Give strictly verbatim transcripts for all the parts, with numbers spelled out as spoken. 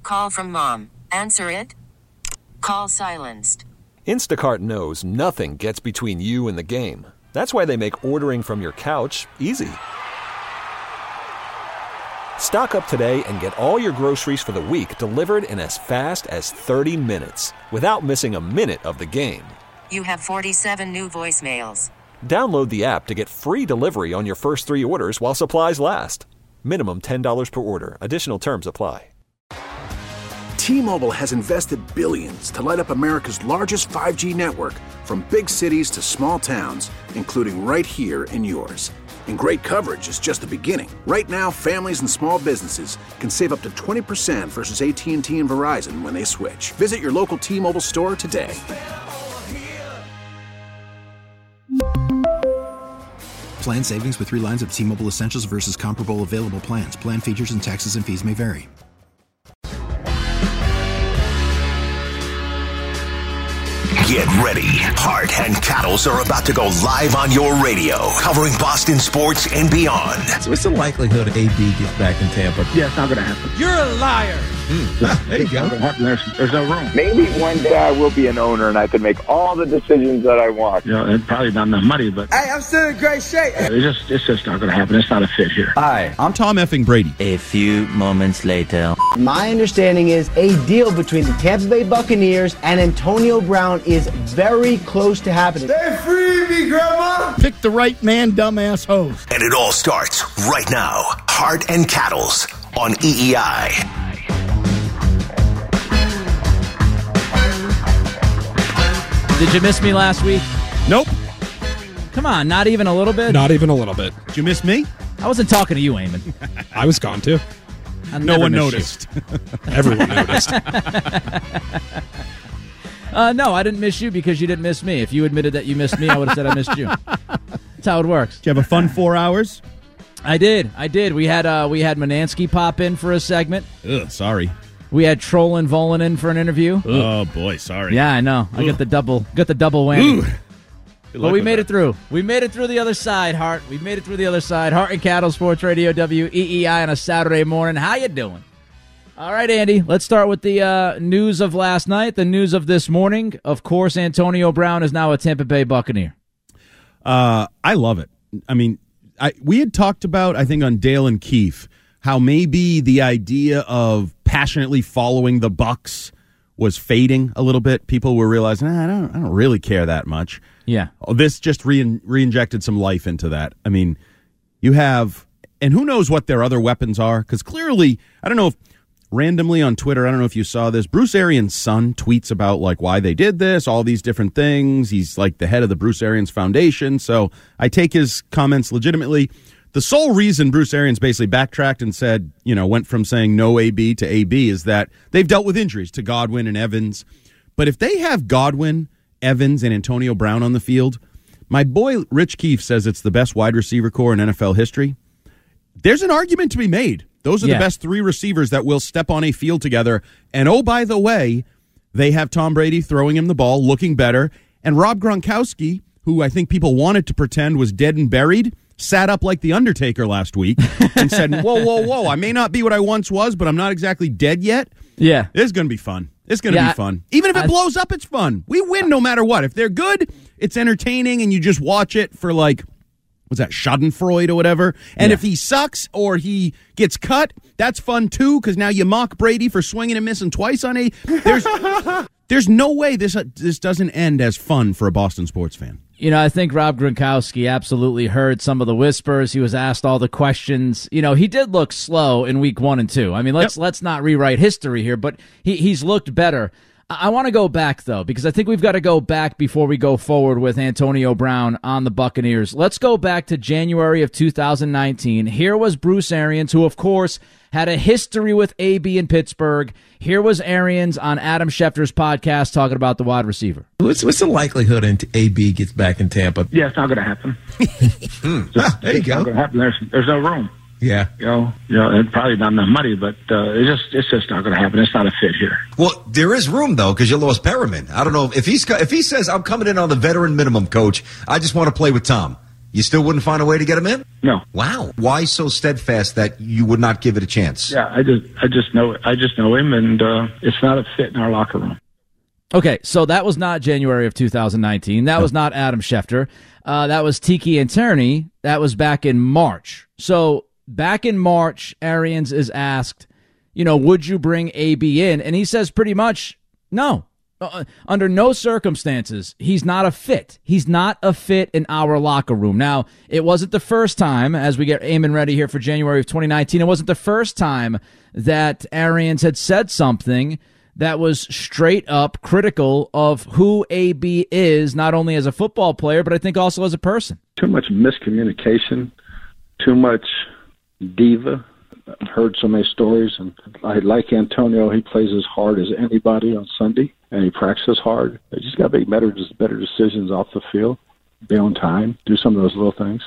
Call from mom. Answer it. Call silenced. Instacart knows nothing gets between you and the game. That's why they make ordering from your couch easy. Stock up today and get all your groceries for the week delivered in as fast as thirty minutes without missing a minute of the game. You have forty-seven new voicemails. Download the app to get free delivery on your first three orders while supplies last. Minimum ten dollars per order. Additional terms apply. T-Mobile has invested billions to light up America's largest five G network, from big cities to small towns, including right here in yours. And great coverage is just the beginning. Right now, families and small businesses can save up to twenty percent versus A T and T and Verizon when they switch. Visit your local T-Mobile store today. Plan savings with three lines of T-Mobile Essentials versus comparable available plans. Plan features and taxes and fees may vary. Get ready. Hart and Cattles are about to go live on your radio, covering Boston sports and beyond. So what's the likelihood A B gets back in Tampa? Yeah, it's not going to happen. You're a liar. Mm. There you go. There's, there's no room. Maybe one day I will be an owner and I can make all the decisions that I want. You know, and probably not enough money, but hey, I'm still in great shape. It's just, it's just not going to happen. It's not a fit here. Hi, I'm Tom effing Brady. A few moments later. My understanding is a deal between the Tampa Bay Buccaneers and Antonio Brown is very close to happening. They free me, Grandma. Pick the right man, dumbass host. And it all starts right now. Hart and Cattles on E E I. Did you miss me last week? Nope. Come on, not even a little bit? Not even a little bit. Did you miss me? I wasn't talking to you, Eamon. I was gone too. No one noticed. Everyone noticed. uh, no, I didn't miss you because you didn't miss me. If you admitted that you missed me, I would have said I missed you. That's how it works. Did you have a fun four hours? I did. I did. We had uh, we had Manansky pop in for a segment. Ugh, sorry. We had Trollin Volin in for an interview. Ugh. Oh boy, sorry. Yeah, I know. I got the double got the double whammy. But we made that. it through. We made it through the other side, Hart. We made it through the other side. Hart and Cattle Sports Radio, W E E I on a Saturday morning. How you doing? All right, Andy, let's start with the uh, news of last night, the news of this morning. Of course, Antonio Brown is now a Tampa Bay Buccaneer. Uh, I love it. I mean, I we had talked about, I think, on Dale and Keefe, how maybe the idea of passionately following the Bucs was fading a little bit. People were realizing, ah, I don't, I don't really care that much. Yeah. Oh, this just re- re-injected some life into that. I mean, you have, and who knows what their other weapons are? Because clearly, I don't know if randomly on Twitter, I don't know if you saw this, Bruce Arians' son tweets about like why they did this, all these different things. He's like the head of the Bruce Arians Foundation, so I take his comments legitimately. The sole reason Bruce Arians basically backtracked and said, you know, went from saying no A B to A B is that they've dealt with injuries to Godwin and Evans. But if they have Godwin, Evans, and Antonio Brown on the field, my boy Rich Keefe says it's the best wide receiver core in N F L history. There's an argument to be made. Those are yeah. the best three receivers that will step on a field together. And oh, by the way, they have Tom Brady throwing him the ball, looking better. And Rob Gronkowski, who I think people wanted to pretend was dead and buried, sat up like The Undertaker last week and said, whoa, whoa, whoa, I may not be what I once was, but I'm not exactly dead yet. Yeah. It's going to be fun. It's going to yeah, be fun. Even if it I, blows up, it's fun. We win no matter what. If they're good, it's entertaining, and you just watch it for, like, what's that, Schadenfreude or whatever. And yeah. if he sucks or he gets cut, that's fun, too, because now you mock Brady for swinging and missing twice on a... There's, there's no way this uh, this doesn't end as fun for a Boston sports fan. You know, I think Rob Gronkowski absolutely heard some of the whispers. He was asked all the questions. You know, he did look slow in week one and two. I mean, let's yep. let's not rewrite history here, but he he's looked better. I, I want to go back, though, because I think we've got to go back before we go forward with Antonio Brown on the Buccaneers. Let's go back to January of two thousand nineteen. Here was Bruce Arians, who, of course, had a history with A B in Pittsburgh. Here was Arians on Adam Schefter's podcast talking about the wide receiver. What's, what's the likelihood A B gets back in Tampa? Yeah, it's not going to happen. hmm. just, there you it's go. Not going to happen. There's, there's no room. Yeah. You know, you know, and probably not enough money, but uh, it's just it's just not going to happen. It's not a fit here. Well, there is room though because you lost Perriman. I don't know if he's if he says I'm coming in on the veteran minimum, coach. I just want to play with Tom. You still wouldn't find a way to get him in? No. Wow. Why so steadfast that you would not give it a chance? Yeah, I just, I just know, I just know him, and uh, it's not a fit in our locker room. Okay, so that was not January of two thousand nineteen. That no. was not Adam Schefter. Uh, that was Tiki Antoni. That was back in March. So back in March, Arians is asked, you know, would you bring A B in? And he says pretty much, no. Uh, under no circumstances, he's not a fit. He's not a fit in our locker room. Now, it wasn't the first time, as we get Eamon ready here for January of twenty nineteen, it wasn't the first time that Arians had said something that was straight up critical of who A B is, not only as a football player, but I think also as a person. Too much miscommunication, too much diva. I've heard so many stories, and I like Antonio. He plays as hard as anybody on Sunday, and he practices hard. They just got to make better, just better decisions off the field, be on time, do some of those little things.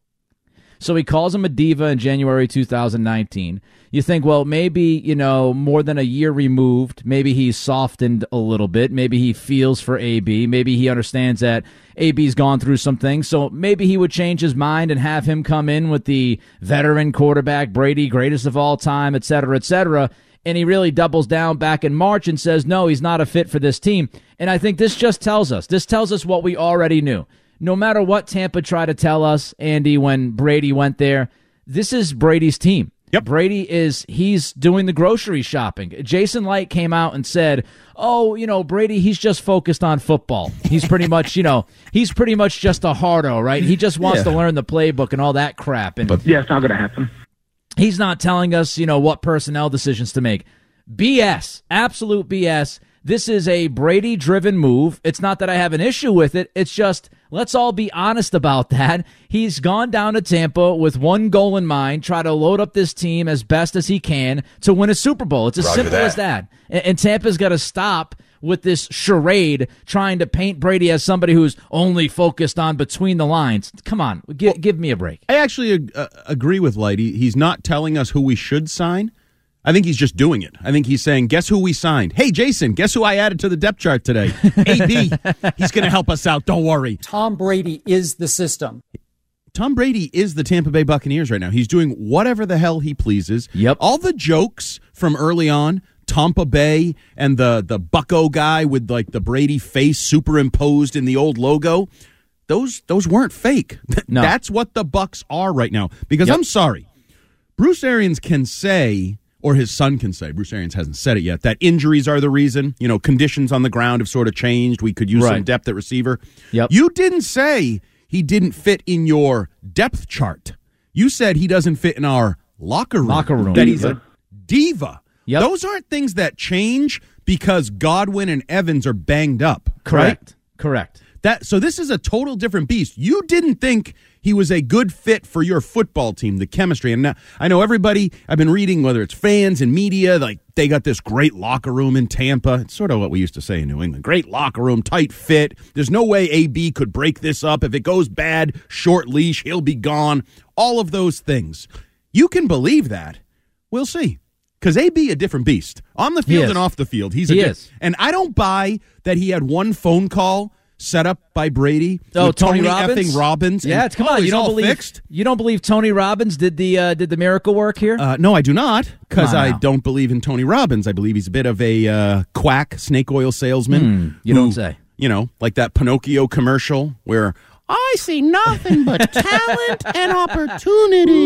So he calls him a diva in January two thousand nineteen. You think, well, maybe, you know, more than a year removed, maybe he's softened a little bit. Maybe he feels for A B. Maybe he understands that A B's gone through some things. So maybe he would change his mind and have him come in with the veteran quarterback, Brady, greatest of all time, et cetera, et cetera. And he really doubles down back in March and says, no, he's not a fit for this team. And I think this just tells us, this tells us what we already knew. No matter what Tampa tried to tell us, Andy, when Brady went there, this is Brady's team. Yep. Brady is, he's doing the grocery shopping. Jason Light came out and said, oh, you know, Brady, he's just focused on football. He's pretty much, you know, he's pretty much just a hardo, right? He just wants yeah. to learn the playbook and all that crap. And but yeah, it's not going to happen. He's not telling us, you know, what personnel decisions to make. B S, absolute B S. This is a Brady-driven move. It's not that I have an issue with it. It's just, let's all be honest about that. He's gone down to Tampa with one goal in mind, try to load up this team as best as he can to win a Super Bowl. It's as Roger simple that. as that. And, and Tampa's got to stop with this charade trying to paint Brady as somebody who's only focused on between the lines. Come on, give, well, give me a break. I actually uh, agree with Lighty. He's not telling us who we should sign. I think he's just doing it. I think he's saying, guess who we signed? Hey, Jason, guess who I added to the depth chart today? A B. He's going to help us out. Don't worry. Tom Brady is the system. Tom Brady is the Tampa Bay Buccaneers right now. He's doing whatever the hell he pleases. Yep. All the jokes from early on, Tampa Bay and the, the Bucco guy with like the Brady face superimposed in the old logo, those those weren't fake. No. That's what the Bucs are right now. Because yep. I'm sorry, Bruce Arians can say, or his son can say, Bruce Arians hasn't said it yet, that injuries are the reason. You know, conditions on the ground have sort of changed. We could use right. some depth at receiver. Yep. You didn't say he didn't fit in your depth chart. You said he doesn't fit in our locker room. Locker room. That he's a diva. Yep. Those aren't things that change because Godwin and Evans are banged up. Correct. Right? Correct. That so this is a total different beast. You didn't think he was a good fit for your football team, the chemistry. And now, I know everybody, I've been reading, whether it's fans and media, like they got this great locker room in Tampa. It's sort of what we used to say in New England. Great locker room, tight fit. There's no way A B could break this up. If it goes bad, short leash, he'll be gone. All of those things. You can believe that. We'll see. Because A B, a different beast. On the field and off the field. He's a he di- is. And I don't buy that he had one phone call set up by Brady. Oh, with Tony, Tony Robbins. effing Robbins. Yeah, and, come oh, on. You he's don't all believe fixed? you don't believe Tony Robbins did the uh, did the miracle work here? Uh, no, I do not, because I now. don't believe in Tony Robbins. I believe he's a bit of a uh, quack, snake oil salesman. Hmm, you who, don't say. You know, like that Pinocchio commercial where I see nothing but talent and opportunity.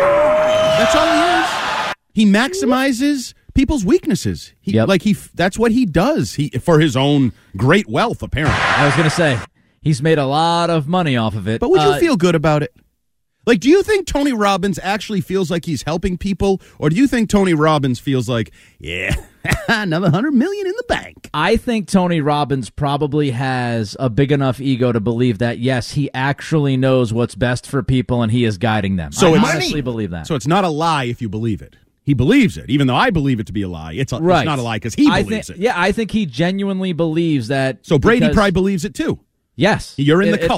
That's all he is. He maximizes people's weaknesses. He, Yep. Like he, that's what he does. He for his own great wealth, apparently. I was going to say, he's made a lot of money off of it. But would you Uh, feel good about it? Like, do you think Tony Robbins actually feels like he's helping people, or do you think Tony Robbins feels like, yeah, another hundred million in the bank? I think Tony Robbins probably has a big enough ego to believe that, yes, he actually knows what's best for people and he is guiding them. So I it's- honestly believe that. So it's not a lie if you believe it. He believes it, even though I believe it to be a lie. It's, a, right. it's not a lie because he I believes think, it. Yeah, I think he genuinely believes that. So Brady because- probably believes it too. Yes. You're in It- the it- cult.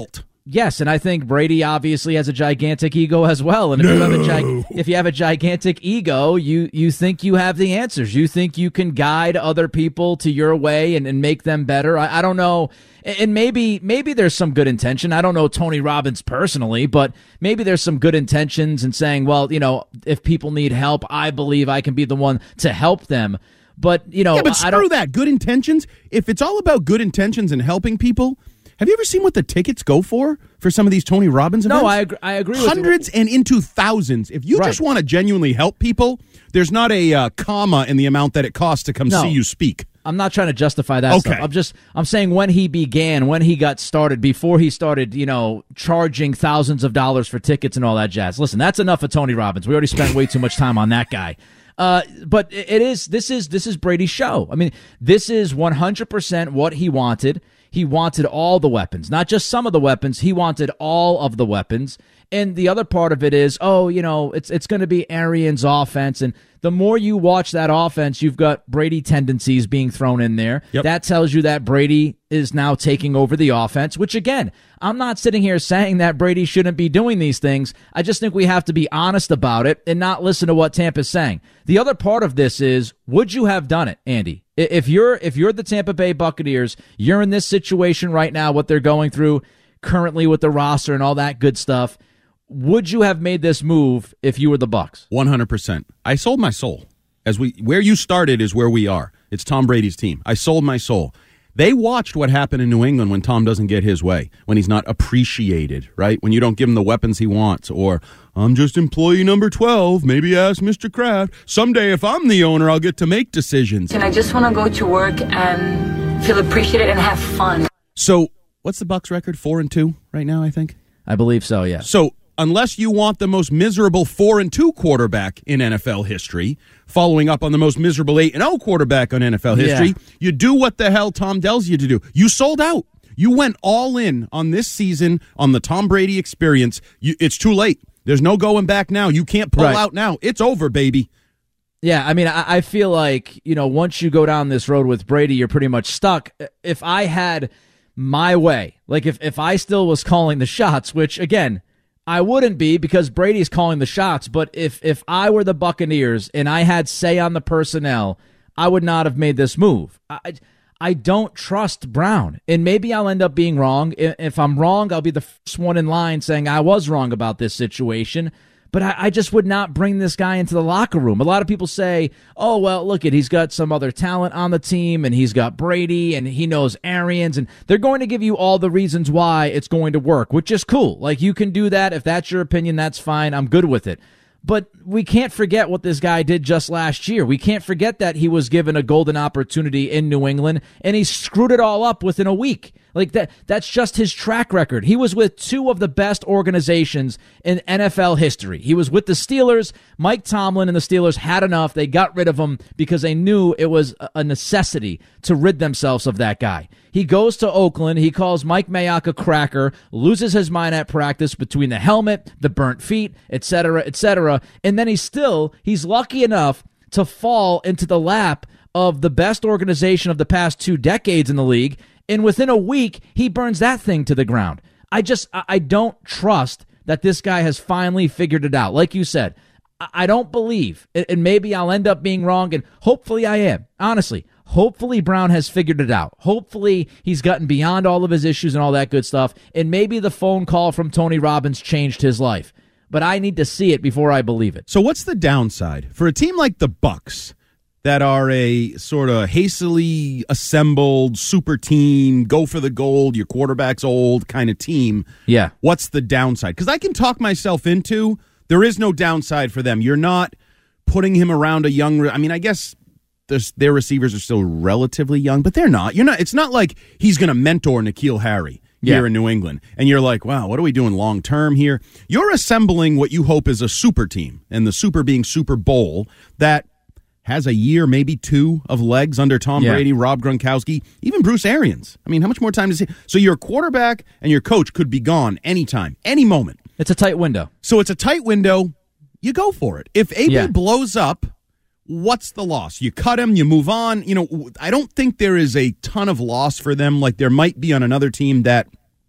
Yes, and I think Brady obviously has a gigantic ego as well. And if no. you have a gi- if you have a gigantic ego, you you think you have the answers. You think you can guide other people to your way and, and make them better. I, I don't know. And maybe maybe there's some good intention. I don't know Tony Robbins personally, but maybe there's some good intentions in saying, well, you know, if people need help, I believe I can be the one to help them. But, you know, yeah, but I screw don't, that. Good intentions. If it's all about good intentions and helping people, have you ever seen what the tickets go for for some of these Tony Robbins events? No, I agree, I agree with Hundreds and into thousands. If you Right. just want to genuinely help people, there's not a uh, comma in the amount that it costs to come No. see you speak. I'm not trying to justify that Okay. stuff. I'm just I'm saying when he began, when he got started, before he started, you know, charging thousands of dollars for tickets and all that jazz. Listen, that's enough of Tony Robbins. We already spent way too much time on that guy. Uh, but it is this is this is Brady's show. I mean, this is one hundred percent what he wanted. He wanted all the weapons, not just some of the weapons. He wanted all of the weapons. And the other part of it is, oh, you know, it's it's going to be Arians' offense. And the more you watch that offense, you've got Brady tendencies being thrown in there. Yep. That tells you that Brady is now taking over the offense, which, again, I'm not sitting here saying that Brady shouldn't be doing these things. I just think we have to be honest about it and not listen to what Tampa's saying. The other part of this is, would you have done it, Andy? If you're if you're the Tampa Bay Buccaneers, you're in this situation right now, what they're going through currently with the roster and all that good stuff, would you have made this move if you were the Bucs? one hundred percent. I sold my soul. As we where you started is where we are. It's Tom Brady's team. I sold my soul. They watched what happened in New England when Tom doesn't get his way, when he's not appreciated, right? When you don't give him the weapons he wants, or I'm just employee number twelve, maybe ask Mister Kraft. Someday if I'm the owner, I'll get to make decisions. And I just want to go to work and feel appreciated and have fun. So what's the Bucs record? Four and two right now, I think? I believe so, yeah. So unless you want the most miserable four and two quarterback in N F L history, following up on the most miserable eight and oh quarterback on N F L history, Yeah. you do what the hell Tom tells you to do. You sold out. You went all in on this season, on the Tom Brady experience. You, it's too late. There's no going back now. You can't pull Right. out now. It's over, baby. Yeah, I mean, I, I feel like, you know, once you go down this road with Brady, you're pretty much stuck. If I had my way, like if, if I still was calling the shots, which, again, I wouldn't be because Brady's calling the shots, but if, if I were the Buccaneers and I had say on the personnel, I would not have made this move. I, I don't trust Brown, and maybe I'll end up being wrong. If I'm wrong, I'll be the first one in line saying I was wrong about this situation. But I, I just would not bring this guy into the locker room. A lot of people say, oh, well, look, at he's got some other talent on the team, and he's got Brady, and he knows Arians, and they're going to give you all the reasons why it's going to work, which is cool. Like, you can do that. If that's your opinion, that's fine. I'm good with it. But we can't forget what this guy did just last year. We can't forget that he was given a golden opportunity in New England, and he screwed it all up within a week. Like that, that's just his track record. He was with two of the best organizations in N F L history. He was with the Steelers. Mike Tomlin and the Steelers had enough. They got rid of him because they knew it was a necessity to rid themselves of that guy. He goes to Oakland. He calls Mike Mayock a cracker, loses his mind at practice between the helmet, the burnt feet, et cetera, et cetera. And then he's still, he's lucky enough to fall into the lap of the best organization of the past two decades in the league. And within a week, he burns that thing to the ground. I just, I don't trust that this guy has finally figured it out. Like you said, I don't believe, and maybe I'll end up being wrong, and hopefully I am. Honestly, hopefully Brown has figured it out. Hopefully he's gotten beyond all of his issues and all that good stuff, and maybe the phone call from Tony Robbins changed his life. But I need to see it before I believe it. So what's the downside for a team like the Bucs that are a sort of hastily assembled super team, go for the gold, your quarterback's old kind of team? Yeah. What's the downside? Because I can talk myself into there is no downside for them. You're not putting him around a young. I mean, I guess their receivers are still relatively young, but they're not. You're not. It's not like he's going to mentor N'Keal Harry here yeah. in New England, and you're like, wow, what are we doing long term here? You're assembling what you hope is a super team, and the super being Super Bowl that has a year, maybe two, of legs under Tom yeah. Brady, Rob Gronkowski, even Bruce Arians. I mean, how much more time does he? So your quarterback and your coach could be gone anytime, any moment. It's a tight window. So it's a tight window. You go for it. If A B yeah. blows up, what's the loss? You cut him, you move on. You know, I don't think there is a ton of loss for them like there might be on another team that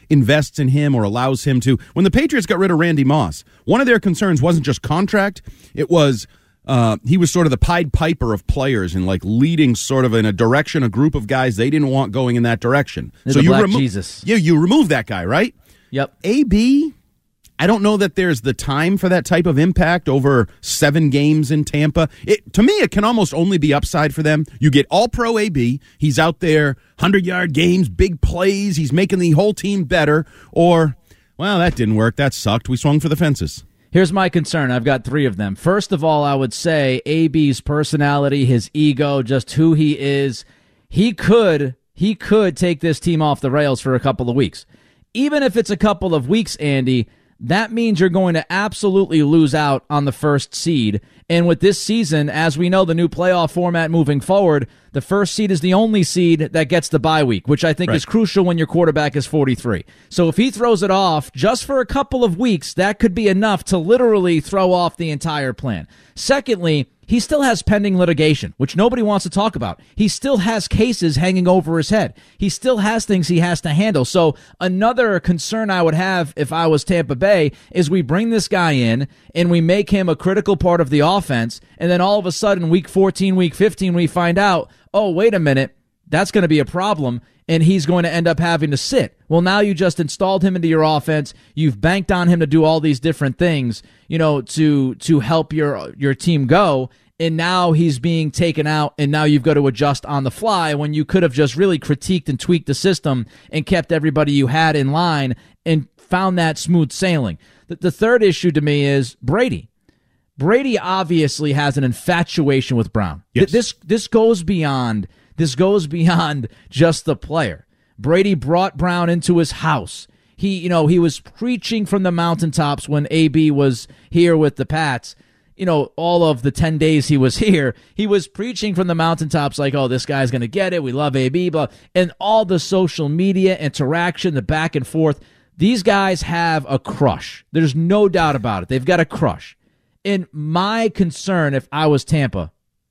invests in him or allows him to. When the Patriots got rid of Randy Moss, one of their concerns wasn't just contract, it was uh, he was sort of the Pied Piper of players and like leading sort of in a direction, a group of guys they didn't want going in that direction. They're so the you Black remo- Jesus. Yeah, you remove that guy, right? Yep. A B, I don't know that there's the time for that type of impact over seven games in Tampa. It, to me, it can almost only be upside for them. You get all-pro A B. He's out there, hundred-yard games, big plays. He's making the whole team better. Or, well, that didn't work. That sucked. We swung for the fences. Here's my concern. I've got three of them. First of all, I would say A B's personality, his ego, just who he is. He could, he could take this team off the rails for a couple of weeks. Even if it's a couple of weeks, Andy, that means you're going to absolutely lose out on the first seed. And with this season, as we know, the new playoff format moving forward, the first seed is the only seed that gets the bye week, which I think right. is crucial when your quarterback is forty-three. So if he throws it off just for a couple of weeks, that could be enough to literally throw off the entire plan. Secondly, he still has pending litigation, which nobody wants to talk about. He still has cases hanging over his head. He still has things he has to handle. So another concern I would have if I was Tampa Bay is we bring this guy in and we make him a critical part of the offense, and then all of a sudden, week fourteen, week fifteen, we find out, oh, wait a minute, that's going to be a problem, and he's going to end up having to sit. Well, now you just installed him into your offense. You've banked on him to do all these different things, you know, to to help your your team go, and now he's being taken out, and now you've got to adjust on the fly when you could have just really critiqued and tweaked the system and kept everybody you had in line and found that smooth sailing. The, the third issue to me is Brady. Brady obviously has an infatuation with Brown. Yes. This this goes beyond this goes beyond just the player. Brady brought Brown into his house. He, you know, he was preaching from the mountaintops when A B was here with the Pats. You know, all of the ten days he was here, he was preaching from the mountaintops like, oh, this guy's going to get it. We love A B, blah. And all the social media interaction, the back and forth. These guys have a crush. There's no doubt about it. They've got a crush. And my concern, if I was Tampa,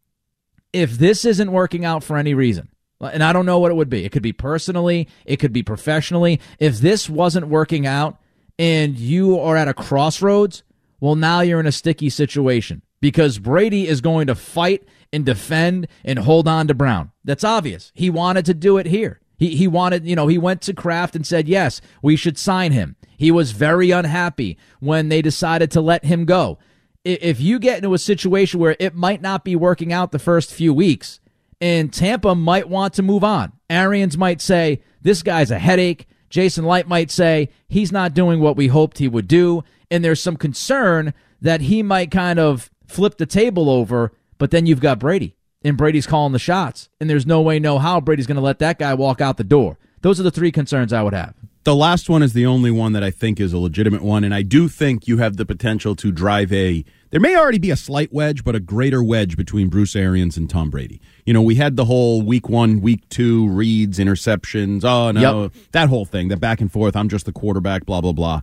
if this isn't working out for any reason, and I don't know what it would be. It could be personally. It could be professionally. If this wasn't working out and you are at a crossroads, well, now you're in a sticky situation because Brady is going to fight and defend and hold on to Brown. That's obvious. He wanted to do it here. He he wanted, you know, he went to Kraft and said, yes, we should sign him. He was very unhappy when they decided to let him go. If you get into a situation where it might not be working out the first few weeks and Tampa might want to move on, Arians might say, this guy's a headache. Jason Light might say, he's not doing what we hoped he would do. And there's some concern that he might kind of flip the table over, but then you've got Brady, and Brady's calling the shots, and there's no way, no how Brady's going to let that guy walk out the door. Those are the three concerns I would have. The last one is the only one that I think is a legitimate one, and I do think you have the potential to drive a, there may already be a slight wedge, but a greater wedge between Bruce Arians and Tom Brady. You know, we had the whole week one, week two, reads, interceptions, oh, no, yep. that whole thing, the back and forth, I'm just the quarterback, blah, blah, blah.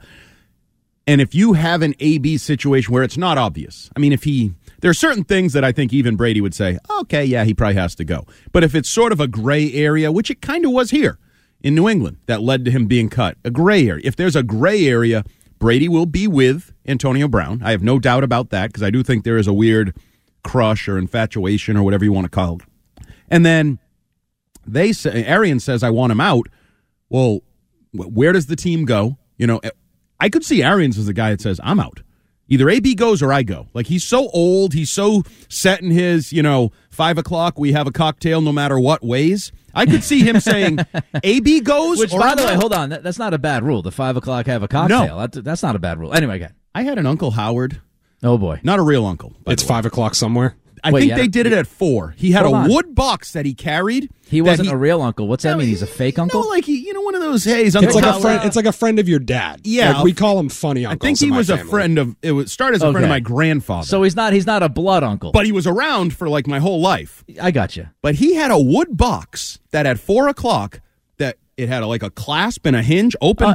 And if you have an A B situation where it's not obvious, I mean, if he, there are certain things that I think even Brady would say, okay, yeah, he probably has to go. But if it's sort of a gray area, which it kind of was here in New England, that led to him being cut, a gray area. If there's a gray area, Brady will be with Antonio Brown. I have no doubt about that because I do think there is a weird crush or infatuation or whatever you want to call it. And then they say, Arians says, I want him out. Well, where does the team go? You know, I could see Arians as the guy that says, I'm out. Either A B goes or I go. Like, he's so old. He's so set in his, you know, five o'clock, we have a cocktail no matter what ways. I could see him saying, A B goes Which, or by I'm the way, out. hold on. That, that's not a bad rule. The five o'clock have a cocktail. No. That, that's not a bad rule. Anyway, again. I had an Uncle Howard. Oh, boy. Not a real uncle. It's five o'clock somewhere. I Wait, think they a, did it at four. He had a on. wood box that he carried. He wasn't he, a real uncle. What's that no, mean? He's a fake you uncle? Know, like he, you know, one of those, hey, he's Uncle it's like Howard. a friend. It's like a friend of your dad. Yeah, like we call him funny uncles. I think he in my was family. a friend of. It was started as a okay. friend of my grandfather. So he's not. He's not a blood uncle. But he was around for like my whole life. I got you. But he had a wood box that at four o'clock that it had a, like a clasp and a hinge opened uh, up.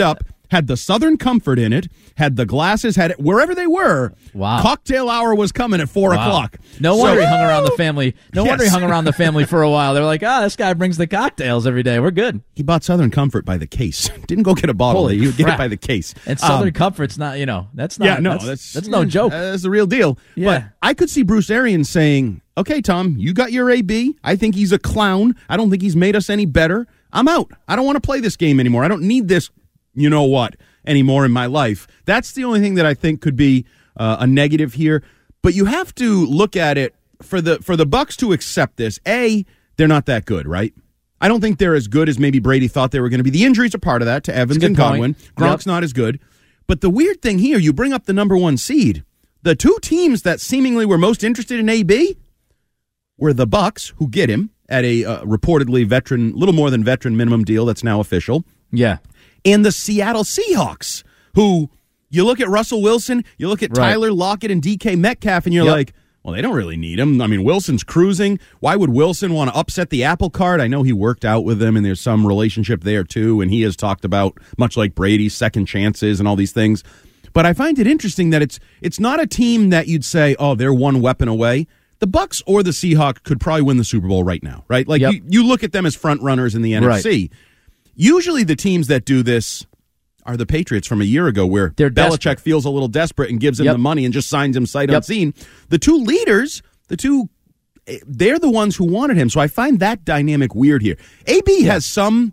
had the Southern Comfort in it, had the glasses, had it wherever they were. Wow. Cocktail hour was coming at four Wow. o'clock. No So- wonder he hung around the family. No Yes. wonder he hung around the family for a while. They're like, ah, this guy brings the cocktails every day. We're good. He bought Southern Comfort by the case. Didn't go get a bottle. Holy He would get crap. it by the case. And Southern Um, Comfort's not, you know, that's not. yeah, no, that's, that's that's no joke. That's the real deal. Yeah. But I could see Bruce Arians saying, "Okay, Tom, you got your A B. I think he's a clown. I don't think he's made us any better. I'm out. I don't want to play this game anymore. I don't need this, you know what, anymore in my life." That's the only thing that I think could be uh, a negative here. But you have to look at it for the for the Bucs to accept this. A, they're not that good, right? I don't think they're as good as maybe Brady thought they were going to be. The injuries are part of that to Evans That's a and good point. Godwin. Gronk's Yep. not as good. But the weird thing here, you bring up the number one seed. The two teams that seemingly were most interested in A B were the Bucs, who get him at a uh, reportedly veteran, little more than veteran minimum deal that's now official. Yeah. And the Seattle Seahawks, who you look at Russell Wilson, you look at Right. Tyler Lockett and D K Metcalf, and you're Yep. like, well, they don't really need him. I mean, Wilson's cruising. Why would Wilson want to upset the apple cart? I know he worked out with them, and there's some relationship there, too, and he has talked about, much like Brady, second chances and all these things. But I find it interesting that it's it's not a team that you'd say, oh, they're one weapon away. The Bucs or the Seahawks could probably win the Super Bowl right now, right? Like, Yep. you, you look at them as front runners in the N F C. Right. Usually the teams that do this are the Patriots from a year ago, where They're Belichick desperate. feels a little desperate and gives him Yep. the money and just signs him sight Yep. unseen. The two leaders, the two, eh, they're the ones who wanted him. So I find that dynamic weird here. A B has some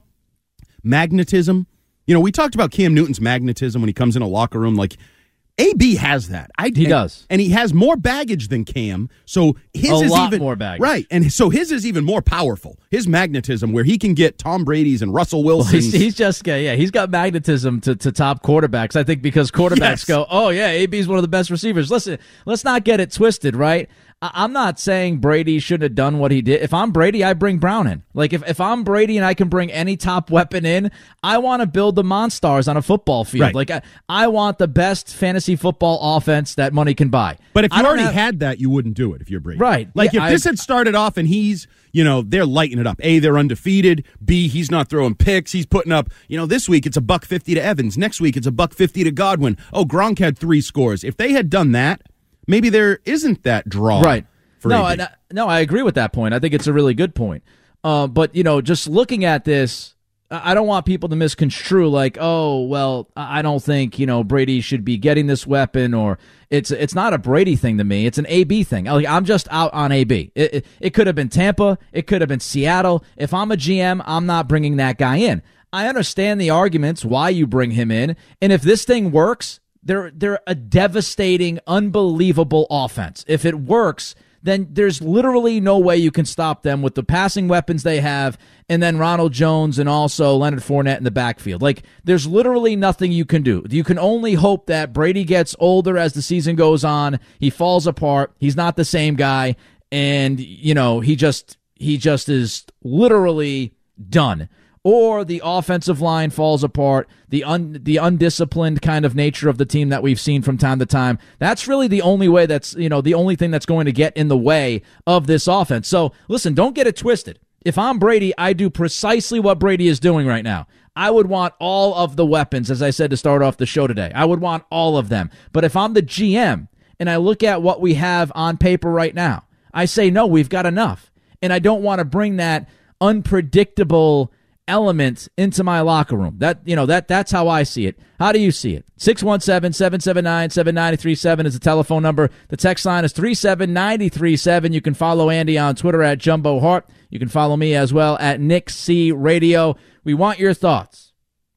magnetism. You know, we talked about Cam Newton's magnetism when he comes in a locker room. Like, A B has that. I, He and, does. And he has more baggage than Cam. So his A is lot even more baggage. Right. And so his is even more powerful. His magnetism, where he can get Tom Brady's and Russell Well, Wilson's. he's, he's just got- yeah, he's got magnetism to, to top quarterbacks. I think because quarterbacks Yes. go, oh yeah, A B's one of the best receivers. Listen, let's not get it twisted, right? I, I'm not saying Brady shouldn't have done what he did. If I'm Brady, I bring Brown in. Like if, if I'm Brady and I can bring any top weapon in, I want to build the Monstars on a football field. Right. Like I, I want the best fantasy football offense that money can buy. But if I you don't already have- had that, you wouldn't do it if you're Brady. Right. Like Yeah, if this I- had started off and he's, you know, they're lighting it up. A, they're undefeated. B, he's not throwing picks. He's putting up, you know, this week it's a buck fifty to Evans. Next week it's a buck fifty to Godwin. Oh, Gronk had three scores. If they had done that, maybe there isn't that draw. Right. For no, A B. I, no, I agree with that point. I think it's a really good point. Uh, but, you know, just looking at this, I I don't want people to misconstrue like, oh, well, I I don't think, you know, Brady should be getting this weapon, or it's it's not a Brady thing to me. It's an A B thing. Like, I'm just out on A B. It, it, it could have been Tampa. It could have been Seattle. If I'm a G M, I'm not bringing that guy in. I understand the arguments why you bring him in. And if this thing works, they're they're a devastating, unbelievable offense. If it works, then there's literally no way you can stop them with the passing weapons they have, and then Ronald Jones and also Leonard Fournette in the backfield. Like, there's literally nothing you can do. You can only hope that Brady gets older as the season goes on. He falls apart. He's not the same guy, and, you know, he just he just is literally done. Or the offensive line falls apart, the un, the undisciplined kind of nature of the team that we've seen from time to time. That's really the only way that's, you know, the only thing that's going to get in the way of this offense. So, listen, don't get it twisted. If I'm Brady, I do precisely what Brady is doing right now. I would want all of the weapons, as I said to start off the show today. I would want all of them. But if I'm the G M and I look at what we have on paper right now, I say, no, we've got enough. And I don't want to bring that unpredictable element into my locker room. That, you know, that that's how I see it. How do you see it? six one seven, seven seven nine, seven nine three seven is the telephone number. The text line is three seven nine three seven. You can follow Andy on Twitter at Jumbo Hart. You can follow me as well at Nick C Radio. We want your thoughts.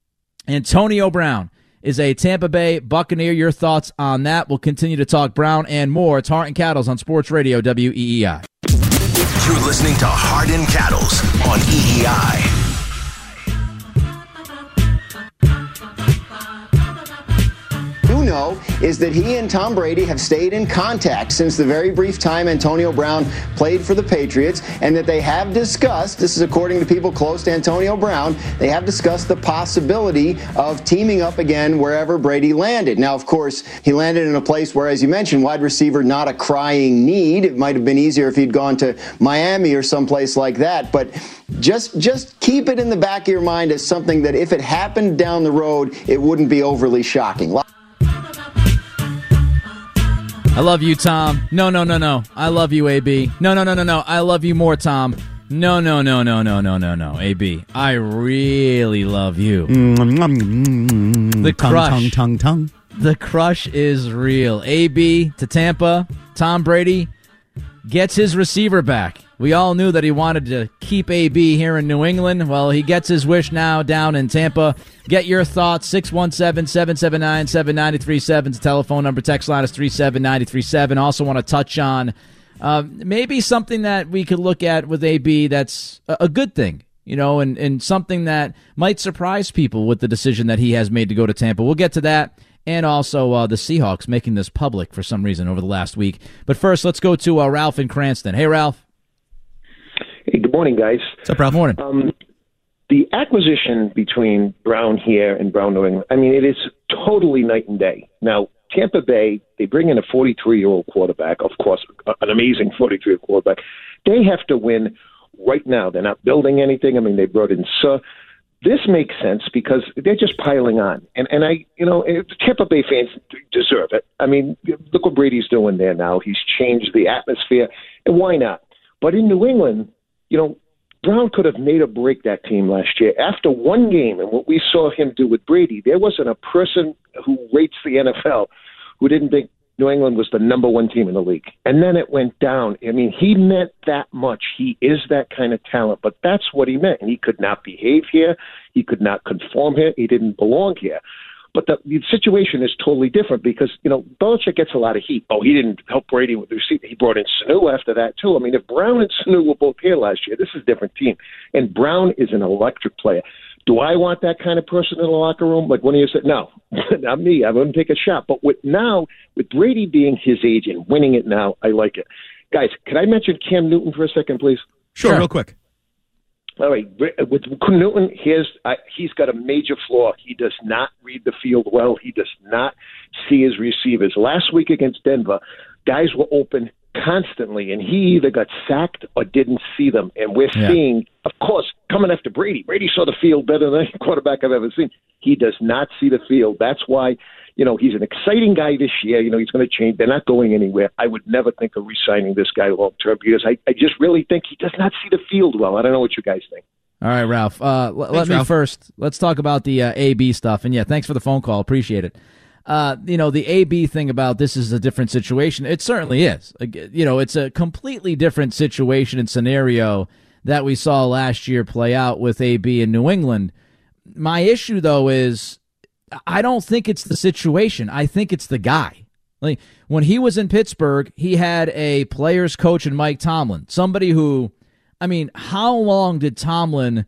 Antonio Brown is a Tampa Bay Buccaneer. Your thoughts on that? We'll continue to talk Brown and more. It's Hart and Cattles on Sports Radio W E E I. You're listening to Hart and Cattles on E E I. You know know is that he and Tom Brady have stayed in contact since the very brief time Antonio Brown played for the Patriots, and that they have discussed, this is according to people close to Antonio Brown, they have discussed the possibility of teaming up again wherever Brady landed. Now, of course, he landed in a place where, as you mentioned, wide receiver, not a crying need. It might have been easier if he'd gone to Miami or someplace like that, but just just keep it in the back of your mind as something that if it happened down the road, it wouldn't be overly shocking. I love you, Tom. No, no, no, no. I love you, A B. No, no, no, no, no. I love you more, Tom. No, no, no, no, no, no, no, no. A B, I really love you. The crush. Tongue, tongue, tongue. The crush is real. A B to Tampa. Tom Brady gets his receiver back. We all knew that he wanted to keep A B here in New England. Well, he gets his wish now down in Tampa. Get your thoughts. six one seven, seven seven nine, seven nine three seven. The telephone number. Text line is three seven nine three seven. Also want to touch on uh, maybe something that we could look at with A B that's a, a good thing, you know, and, and something that might surprise people with the decision that he has made to go to Tampa. We'll get to that. And also uh, the Seahawks making this public for some reason over the last week. But first, let's go to uh, Ralph in Cranston. Hey, Ralph. Hey, good morning, guys. What's up, Ralph? Morning. Um, the acquisition between Brown here and Brown New England, I mean, it is totally night and day. Now, Tampa Bay, they bring in a forty-three-year-old quarterback, of course, an amazing forty-three-year-old quarterback. They have to win right now. They're not building anything. I mean, they brought in Suh. This makes sense because they're just piling on. And, and I, you know, the Tampa Bay fans deserve it. I mean, look what Brady's doing there now. He's changed the atmosphere, and why not? But in New England, you know, Brown could have made or break that team last year. After one game and what we saw him do with Brady, there wasn't a person who rates the N F L who didn't think New England was the number one team in the league. And then it went down. I mean, he meant that much. He is that kind of talent, but that's what he meant. And he could not behave here. He could not conform here. He didn't belong here. But the, the situation is totally different because, you know, Belichick gets a lot of heat. Oh, he didn't help Brady with the receiver. He brought in Sanu after that, too. I mean, if Brown and Sanu were both here last year, this is a different team. And Brown is an electric player. Do I want that kind of person in the locker room? Like when you said, no, not me. I wouldn't take a shot. But with now, with Brady being his age and winning it now, I like it. Guys, can I mention Cam Newton for a second, please? Sure, sure. Real quick. All right. With Newton, here's, uh, he's got a major flaw. He does not read the field well. He does not see his receivers. Last week against Denver, guys were open constantly, and he either got sacked or didn't see them. And we're yeah. seeing, of course, coming after Brady. Brady saw the field better than any quarterback I've ever seen. He does not see the field. That's why, you know, he's an exciting guy this year. You know, he's going to change. They're not going anywhere. I would never think of re-signing this guy long-term because I, I just really think he does not see the field well. I don't know what you guys think. All right, Ralph. Uh, l- let me Ralph. first, let's talk about the uh, A B stuff. And, yeah, thanks for the phone call. Appreciate it. Uh, you know, the A B thing about this is a different situation. It certainly is. You know, it's a completely different situation and scenario that we saw last year play out with A B in New England. My issue, though, is I don't think it's the situation. I think it's the guy. Like when he was in Pittsburgh, he had a players coach in Mike Tomlin, somebody who, I mean, how long did Tomlin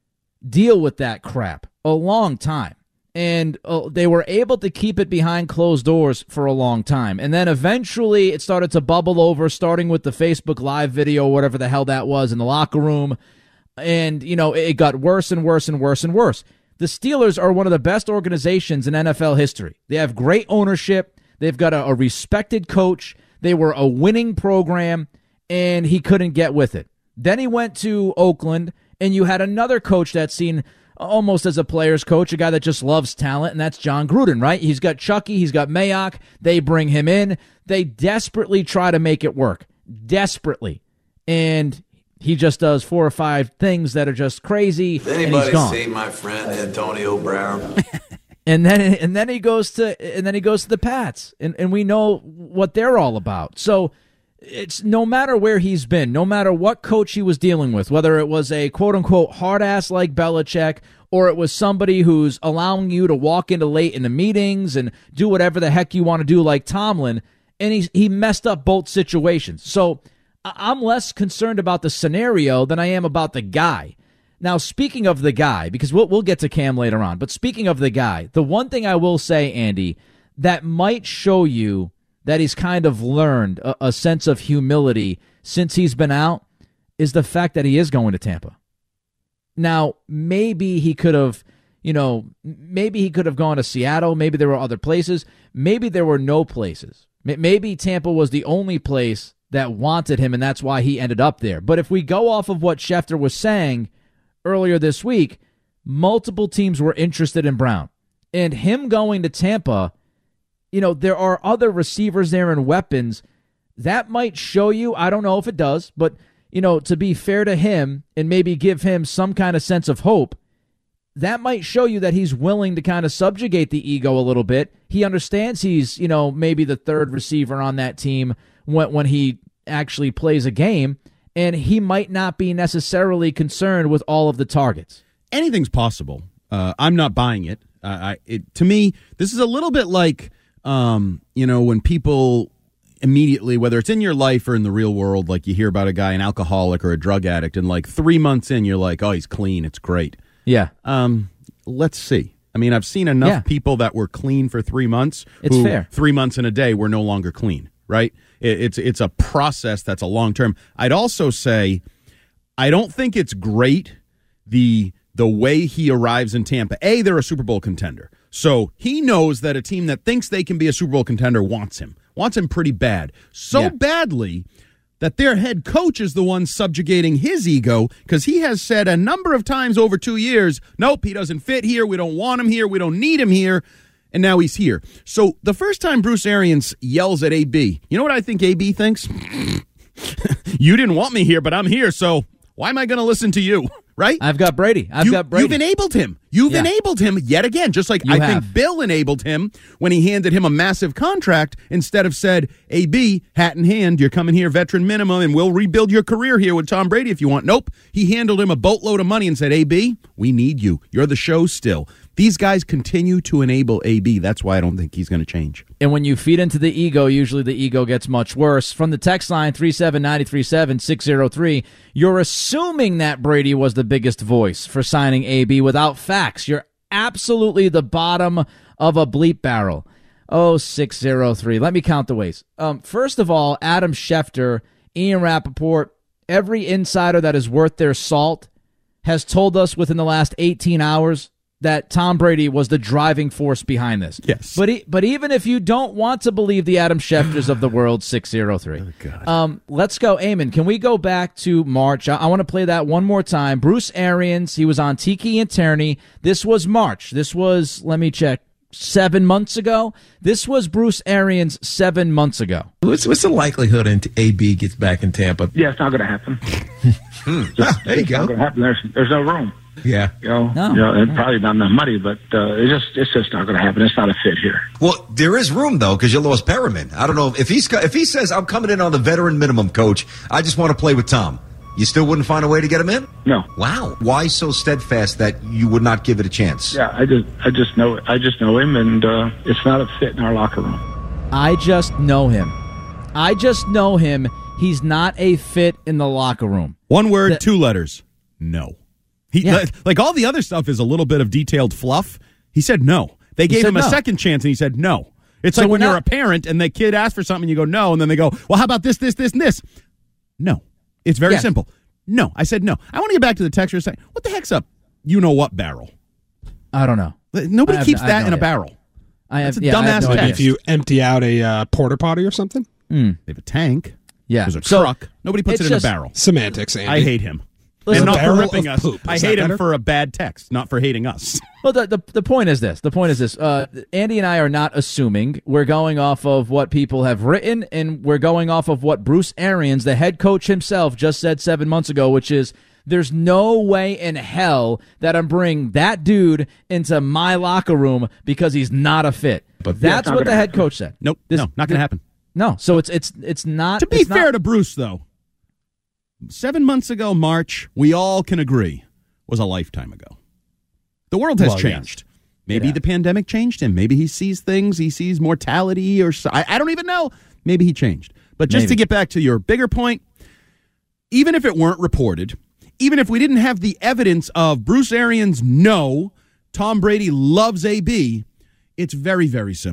deal with that crap? A long time. And uh, they were able to keep it behind closed doors for a long time. And then eventually it started to bubble over, starting with the Facebook Live video, whatever the hell that was, in the locker room. And, you know, it got worse and worse and worse and worse. The Steelers are one of the best organizations in N F L history. They have great ownership. They've got a, a respected coach. They were a winning program, and he couldn't get with it. Then he went to Oakland, and you had another coach that's seen almost as a player's coach, a guy that just loves talent, and that's John Gruden, right? He's got Chucky, he's got Mayock. They bring him in. They desperately try to make it work. Desperately. And he just does four or five things that are just crazy, If anybody and he's gone. see my friend Antonio Brown? and then and then he goes to and then he goes to the Pats, and, and we know what they're all about. So it's no matter where he's been, no matter what coach he was dealing with, whether it was a quote-unquote hard-ass like Belichick or it was somebody who's allowing you to walk into late in the meetings and do whatever the heck you want to do like Tomlin, and he's, he messed up both situations. So I'm less concerned about the scenario than I am about the guy. Now, speaking of the guy, because we'll, we'll get to Cam later on, but speaking of the guy, the one thing I will say, Andy, that might show you that he's kind of learned a, a sense of humility since he's been out is the fact that he is going to Tampa. Now, maybe he could have, you know, maybe he could have gone to Seattle. Maybe there were other places. Maybe there were no places. Maybe Tampa was the only place that wanted him, and that's why he ended up there. But if we go off of what Schefter was saying earlier this week, multiple teams were interested in Brown. And him going to Tampa, you know, there are other receivers there and weapons. That might show you, I don't know if it does, but, you know, to be fair to him and maybe give him some kind of sense of hope, that might show you that he's willing to kind of subjugate the ego a little bit. He understands he's, you know, maybe the third receiver on that team when, when he actually plays a game, and he might not be necessarily concerned with all of the targets. Anything's possible. Uh, I'm not buying it. Uh, I, it. To me, this is a little bit like, um, you know, when people immediately, whether it's in your life or in the real world, like you hear about a guy, an alcoholic or a drug addict, and like three months in, you're like, oh, he's clean. It's great. Yeah. Um, let's see. I mean, I've seen enough Yeah. people that were clean for three months. It's who fair. Three months in a day were no longer clean, right? It, it's it's a process that's a long term. I'd also say, I don't think it's great the the way he arrives in Tampa. A, they're a Super Bowl contender, so he knows that a team that thinks they can be a Super Bowl contender wants him, wants him pretty bad, so Yeah. badly that their head coach is the one subjugating his ego, because he has said a number of times over two years, nope, he doesn't fit here, we don't want him here, we don't need him here, and now he's here. So the first time Bruce Arians yells at A B, you know what I think A B thinks? You didn't want me here, but I'm here, so why am I going to listen to you? Right? I've got Brady. I've you, got Brady. You've enabled him. You've Yeah. enabled him yet again, just like You I have. think Bill enabled him when he handed him a massive contract instead of said, A B, hat in hand, you're coming here veteran minimum, and we'll rebuild your career here with Tom Brady if you want. Nope. He handled him a boatload of money and said, A B, we need you. You're the show still. These guys continue to enable A B. That's why I don't think he's going to change. And when you feed into the ego, usually the ego gets much worse. From the text line three seven nine three seven six oh three, you're assuming that Brady was the biggest voice for signing A B without facts. You're absolutely the bottom of a bleep barrel. Oh, six oh three. Let me count the ways. Um, first of all, Adam Schefter, Ian Rappaport, every insider that is worth their salt has told us within the last eighteen hours that Tom Brady was the driving force behind this. Yes. But he, but even if you don't want to believe the Adam Schefters of the world, six oh three. Oh, God. Um, let's go, Eamon. Can we go back to March? I, I want to play that one more time. Bruce Arians, he was on Tiki and Tierney. This was March. This was, let me check, seven months ago. This was Bruce Arians seven months ago. What's, what's the likelihood until A B gets back in Tampa? Yeah, it's not going to happen. Ah, there you It's go. not going to happen. There's, there's no room. Yeah. You know, No. you know, and probably not enough money, but uh, it's just it's just not going to happen. It's not a fit here. Well, there is room though because you lost Perriman. I don't know if he's if he says I'm coming in on the veteran minimum, coach. I just want to play with Tom. You still wouldn't find a way to get him in? No. Wow. Why so steadfast that you would not give it a chance? Yeah, I just I just know I just know him, and uh, it's not a fit in our locker room. I just know him. I just know him. He's not a fit in the locker room. One word, The- two letters. No. He Yeah. like, like all the other stuff is a little bit of detailed fluff. He said no. They gave said him a no. second chance, and he said no. It's So like we're when you're not- a parent and the kid asks for something, and you go no, and then they go, well, how about this, this, this, and this? No. It's very Yes. simple. No. I said no. I want to get back to the texture and say, what the heck's up? You know what barrel? I don't know. Nobody I have- keeps I have that no in a idea. barrel. I have, That's a yeah, I have dumbass no text. idea. If you empty out a uh, porta potty or something, Mm. They have a tank. Yeah. There's a So, truck. Nobody puts it's it in just- a barrel. semantics, Andy. I hate him. Listen, and not for barrel ripping of us. poop. I Is hate that him better? for a bad text, not for hating us. Well, the, the the point is this. The point is this. Uh, Andy and I are not assuming. We're going off of what people have written, and we're going off of what Bruce Arians, the head coach himself, just said seven months ago, which is there's no way in hell that I'm bringing that dude into my locker room because he's not a fit. But that's not what the gonna head happen. coach said. Nope. This- no, not going to happen. No. So it's it's it's not. To be it's fair not, to Bruce, though, seven months ago, March, we all can agree, was a lifetime ago. The world has Well, yes. changed. Maybe Yeah. the pandemic changed him. Maybe he sees things. He sees mortality or so, I, I don't even know. Maybe he changed. But just Maybe. to get back to your bigger point, even if it weren't reported, even if we didn't have the evidence of Bruce Arians, no, Tom Brady loves A B, it's very, very simple.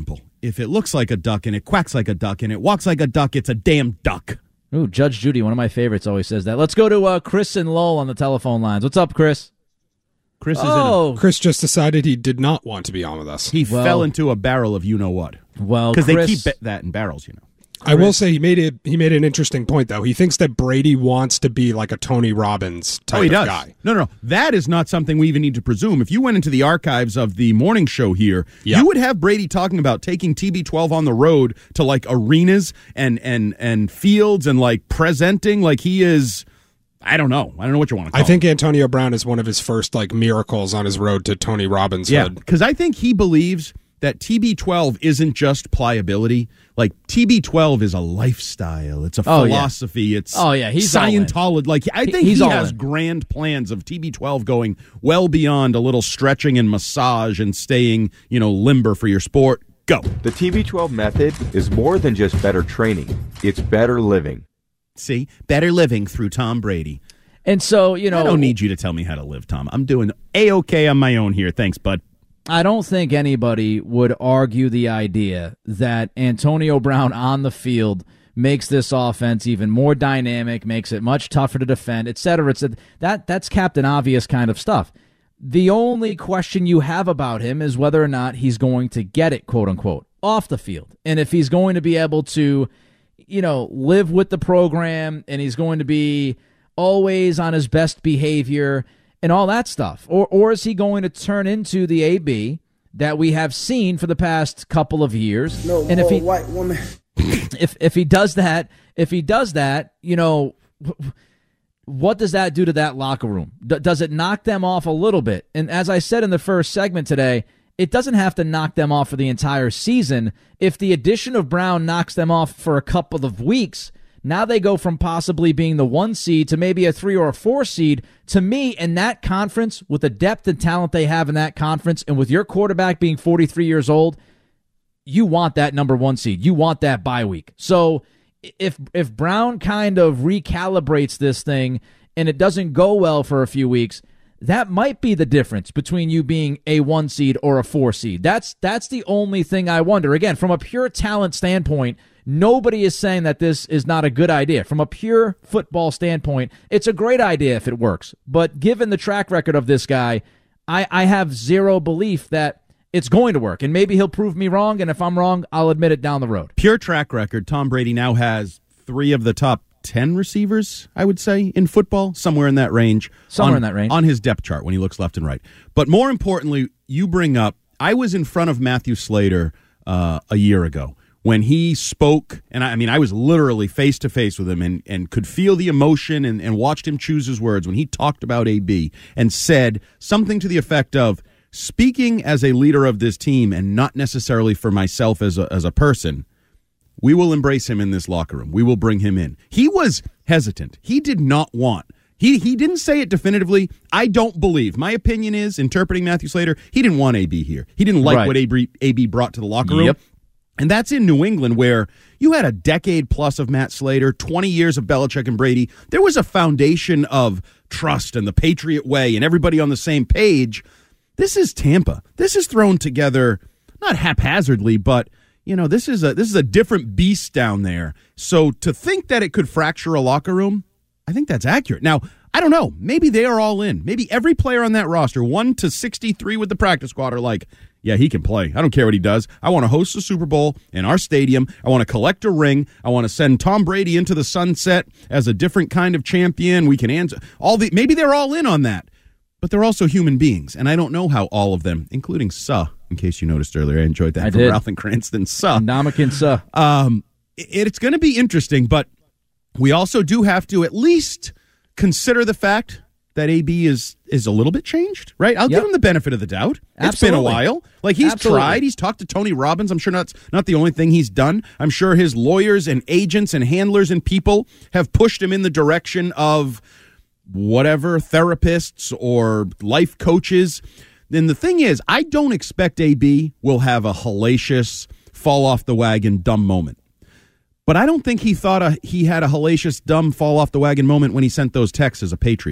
if it looks like a duck and it quacks like a duck and it walks like a duck, it's a damn duck. Ooh, Judge Judy, one of my favorites, always says that. Let's go to uh, Chris and Lowell on the telephone lines. What's up, Chris? Chris is oh. in a, Chris just decided he did not want to be on with us. He well, fell into a barrel of you-know-what. Well, because they Chris, keep that in barrels, you know. I will say he made it. He made an interesting point, though. He thinks that Brady wants to be like a Tony Robbins type oh, he of does. guy. No, no, no. That is not something we even need to presume. If you went into the archives of the morning show here, yep. you would have Brady talking about taking T B twelve on the road to like arenas and and and fields and like presenting like he is. I don't know. I don't know what you want to call I think him. Antonio Brown is one of his first like miracles on his road to Tony Robbins. Yeah, because I think he believes that T B twelve isn't just pliability. Like T B twelve is a lifestyle. It's a oh, philosophy. Yeah. It's oh yeah, he's Scientology. Like I think he's he has in. grand plans of T B twelve going well beyond a little stretching and massage and staying, you know, limber for your sport. Go. The T B twelve method is more than just better training. It's better living. See, better living through Tom Brady. And so, you know, I don't need you to tell me how to live, Tom. I'm doing A-okay on my own here. Thanks, bud. I don't think anybody would argue the idea that Antonio Brown on the field makes this offense even more dynamic, makes it much tougher to defend, et cetera, et cetera. That, that's Captain Obvious kind of stuff. The only question you have about him is whether or not he's going to get it, quote unquote, off the field. And if he's going to be able to, you know, live with the program and he's going to be always on his best behavior and all that stuff. Or or is he going to turn into the A B that we have seen for the past couple of years? No and more if he, white woman. If if he does that, if he does that, you know, what does that do to that locker room? D- does it knock them off a little bit? And as I said in the first segment today, it doesn't have to knock them off for the entire season. If the addition of Brown knocks them off for a couple of weeks, now they go from possibly being the one seed to maybe a three or a four seed. To me, in that conference, with the depth and talent they have in that conference, and with your quarterback being forty-three years old, you want that number one seed. You want that bye week. So if if Brown kind of recalibrates this thing and it doesn't go well for a few weeks, that might be the difference between you being a one seed or a four seed. That's that's the only thing I wonder. Again, from a pure talent standpoint, nobody is saying that this is not a good idea. From a pure football standpoint, it's a great idea if it works. But given the track record of this guy, I, I have zero belief that it's going to work. And maybe he'll prove me wrong, and if I'm wrong, I'll admit it down the road. Pure track record. Tom Brady now has three of the top ten receivers, I would say, in football, somewhere in that range. Somewhere on, in that range. On his depth chart when he looks left and right. But more importantly, you bring up, I was in front of Matthew Slater uh, a year ago when he spoke, and I, I mean, I was literally face-to-face with him and, and could feel the emotion and, and watched him choose his words when he talked about A B and said something to the effect of, speaking as a leader of this team and not necessarily for myself as a, as a person, we will embrace him in this locker room. We will bring him in. He was hesitant. He did not want. He he didn't say it definitively. I don't believe. My opinion is, interpreting Matthew Slater, he didn't want A B here. He didn't like right. what A B, A B brought to the locker room. Yep. And that's in New England, where you had a decade plus of Matt Slater, twenty years of Belichick and Brady. There was a foundation of trust and the Patriot way and everybody on the same page. This is Tampa. This is thrown together, not haphazardly, but you know, this is a this is a different beast down there. So to think that it could fracture a locker room, I think that's accurate. Now, I don't know. Maybe they are all in. Maybe every player on that roster, one to sixty-three with the practice squad, are like, yeah, he can play. I don't care what he does. I want to host the Super Bowl in our stadium. I want to collect a ring. I want to send Tom Brady into the sunset as a different kind of champion. We can answer all the. Maybe they're all in on that. But they're also human beings, and I don't know how all of them, including Suh, in case you noticed earlier, I enjoyed that I from did. Ralph and Cranston. Suh. Ndamukong Suh. Um, it, it's going to be interesting, but we also do have to at least consider the fact that A B is is a little bit changed, right? I'll Yep. give him the benefit of the doubt. It's Absolutely. been a while. Like, he's Absolutely. tried. He's talked to Tony Robbins. I'm sure that's not the only thing he's done. I'm sure his lawyers and agents and handlers and people have pushed him in the direction of whatever, therapists or life coaches. Then the thing is, I don't expect A B will have a hellacious, fall off the wagon, dumb moment. But I don't think he thought a, he had a hellacious, dumb, fall off the wagon moment when he sent those texts as a Patriot.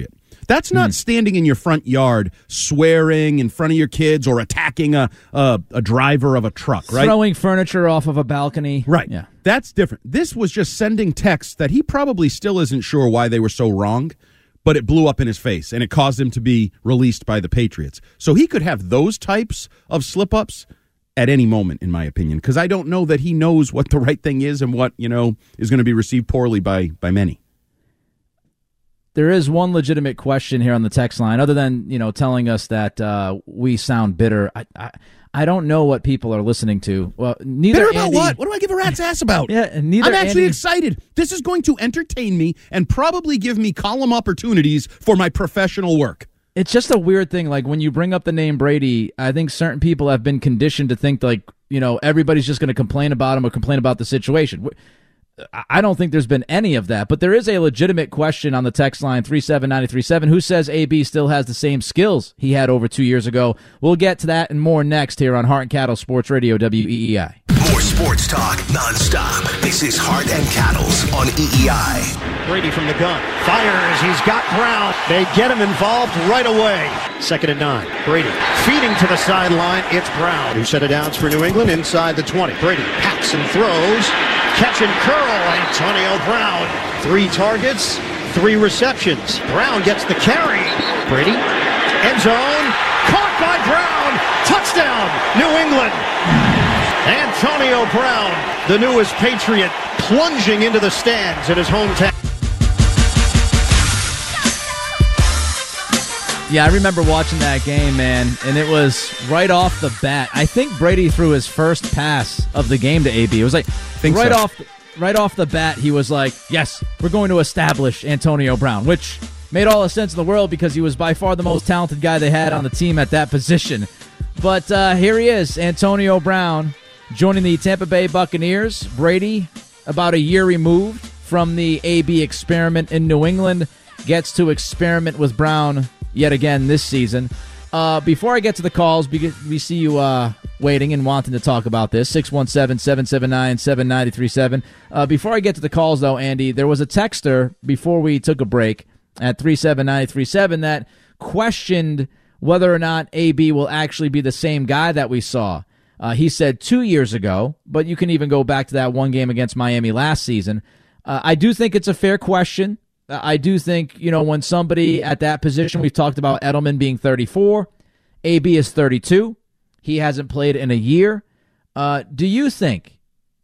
That's not Mm. standing in your front yard swearing in front of your kids or attacking a a, a driver of a truck, right? Throwing furniture off of a balcony. Right. Yeah. That's different. This was just sending texts that he probably still isn't sure why they were so wrong, but it blew up in his face, and it caused him to be released by the Patriots. So he could have those types of slip-ups at any moment, in my opinion, because I don't know that he knows what the right thing is and what, you know, is going to be received poorly by, by many. There is one legitimate question here on the text line, other than, you know, telling us that uh, we sound bitter. I, I I don't know what people are listening to. Well, neither Bitter about Andy, what? What do I give a rat's ass about? Yeah, and neither I'm actually Andy, excited. This is going to entertain me and probably give me column opportunities for my professional work. It's just a weird thing. Like, when you bring up the name Brady, I think certain people have been conditioned to think, like, you know, everybody's just going to complain about him or complain about the situation. I don't think there's been any of that, but there is a legitimate question on the text line three seven nine three seven. Who says A B still has the same skills he had over two years ago? We'll get to that and more next here on Heart and Cattle Sports Radio, W E E I. More sports talk nonstop. This is Heart and Cattles on E E I. Brady from the gun. Fires. He's got Brown. They get him involved right away. Second and nine. Brady feeding to the sideline. It's Brown who set it downs for New England inside the twenty. Brady packs and throws. Catch and curl. Antonio Brown. Three targets, three receptions. Brown gets the carry. Brady. End zone. Caught by Brown. Touchdown, New England. Antonio Brown, the newest Patriot, plunging into the stands in his hometown. Yeah, I remember watching that game, man, and it was right off the bat. I think Brady threw his first pass of the game to A B. It was like right so. off right off the bat, he was like, yes, we're going to establish Antonio Brown, which made all the sense in the world because he was by far the most talented guy they had on the team at that position. But uh, here he is, Antonio Brown, joining the Tampa Bay Buccaneers. Brady, about a year removed from the A B experiment in New England, gets to experiment with Brown yet again this season. Uh, before I get to the calls, because we see you uh, waiting and wanting to talk about this, six one seven, seven seven nine, seven nine three seven. Uh, before I get to the calls, though, Andy, there was a texter before we took a break at three seven nine three seven that questioned whether or not A B will actually be the same guy that we saw. Uh, he said two years ago, but you can even go back to that one game against Miami last season. Uh, I do think it's a fair question. I do think, you know, when somebody at that position, we've talked about Edelman being thirty-four, A B is thirty-two. He hasn't played in a year. Uh, do you think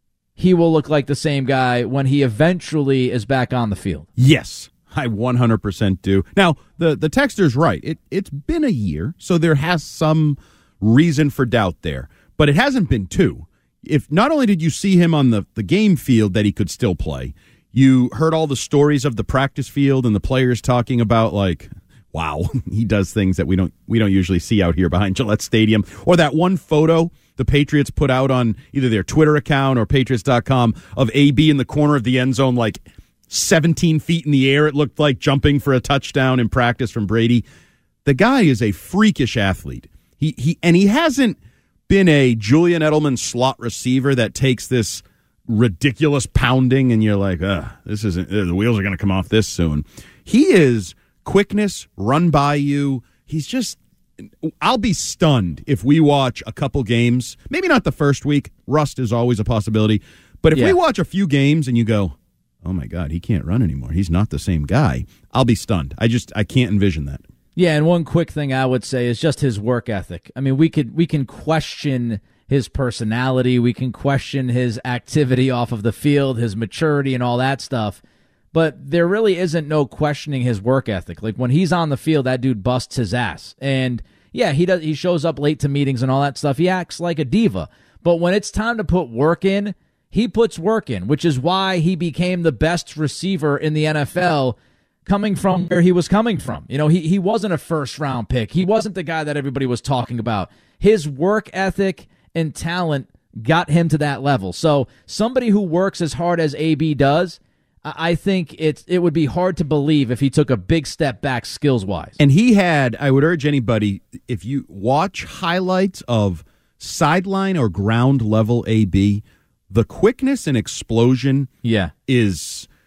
he will look like the same guy when he eventually is back on the field? Yes, I one hundred percent do. Now, the, the texter's right. It, it's been a year, so there has some reason for doubt there. But it hasn't been two. If not only did you see him on the, the game field that he could still play, you heard all the stories of the practice field and the players talking about, like, wow, he does things that we don't we don't usually see out here behind Gillette Stadium. Or that one photo the Patriots put out on either their Twitter account or Patriots dot com of A B in the corner of the end zone, like seventeen feet in the air, it looked like, jumping for a touchdown in practice from Brady. The guy is a freakish athlete. He he and he hasn't been a Julian Edelman slot receiver that takes this ridiculous pounding and you're like, uh, this isn't, the wheels are going to come off this soon. He is quickness, run by you. He's just, I'll be stunned if we watch a couple games, maybe not the first week. Rust is always a possibility. But if yeah. we watch a few games and you go, oh my God, he can't run anymore, he's not the same guy, I'll be stunned. I just, I can't envision that. Yeah, and one quick thing I would say is just his work ethic. I mean, we could we can question his personality, we can question his activity off of the field, his maturity and all that stuff, but there really isn't no questioning his work ethic. Like, when he's on the field, that dude busts his ass. And yeah, he does he shows up late to meetings and all that stuff. He acts like a diva. But when it's time to put work in, he puts work in, which is why he became the best receiver in the N F L, coming from where he was coming from. You know, he, he wasn't a first-round pick. He wasn't the guy that everybody was talking about. His work ethic and talent got him to that level. So somebody who works as hard as A B does, I think it's it would be hard to believe if he took a big step back skills-wise. And he had, I would urge anybody, if you watch highlights of sideline or ground level A B, the quickness and explosion yeah. is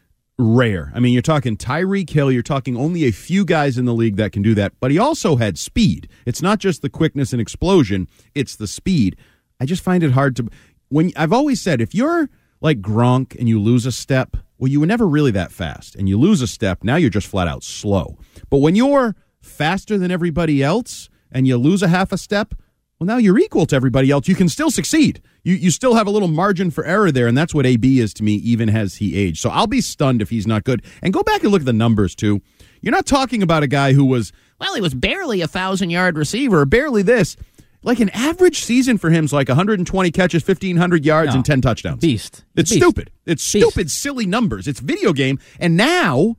rare. I mean, you're talking Tyreek Hill. You're talking only a few guys in the league that can do that. But he also had speed. It's not just the quickness and explosion. It's the speed. I just find it hard to – when I've always said, if you're like Gronk and you lose a step, well, you were never really that fast. And you lose a step, now you're just flat out slow. But when you're faster than everybody else and you lose a half a step, well, now you're equal to everybody else. You can still succeed. You you still have a little margin for error there, and that's what A B is to me, even as he aged. So I'll be stunned if he's not good. And go back and look at the numbers, too. You're not talking about a guy who was, well, he was barely a thousand-yard receiver, barely this. Like an average season for him is like one hundred twenty catches, fifteen hundred yards, no. and ten touchdowns. Beast. It's Beast. stupid. It's Beast. stupid, silly numbers. It's video game. And now